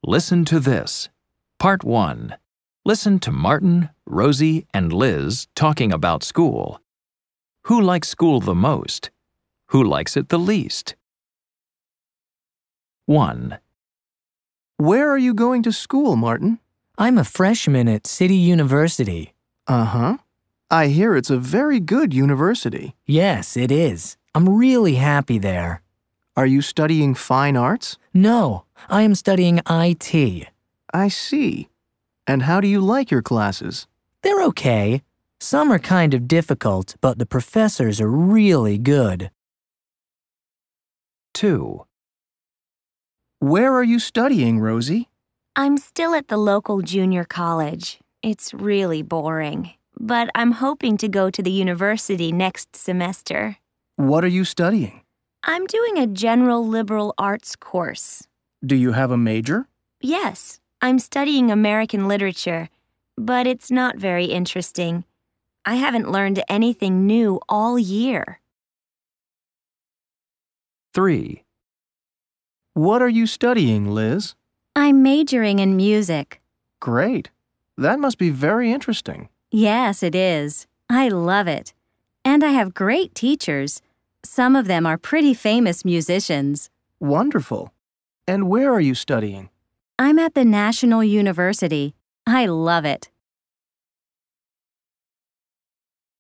Listen to this. Part 1. Listen to Martin, Rosie, and Liz talking about school. Who likes school the most? Who likes it the least? 1. Where are you going to school, Martin? I'm a freshman at City University. Uh-huh. I hear it's a very good university. Yes, it is. I'm really happy there. Are you studying fine arts? No, I am studying IT. I see. And how do you like your classes? They're okay. Some are kind of difficult, but the professors are really good. 2. Where are you studying, Rosie? I'm still at the local junior college. It's really boring. But I'm hoping to go to the university next semester. What are you studying? I'm doing a general liberal arts course. Do you have a major? Yes, I'm studying American literature, but it's not very interesting. I haven't learned anything new all year. 3. What are you studying, Liz? I'm majoring in music. Great. That must be very interesting. Yes, it is. I love it. And I have great teachers. Some of them are pretty famous musicians. Wonderful. And where are you studying? I'm at the National University. I love it.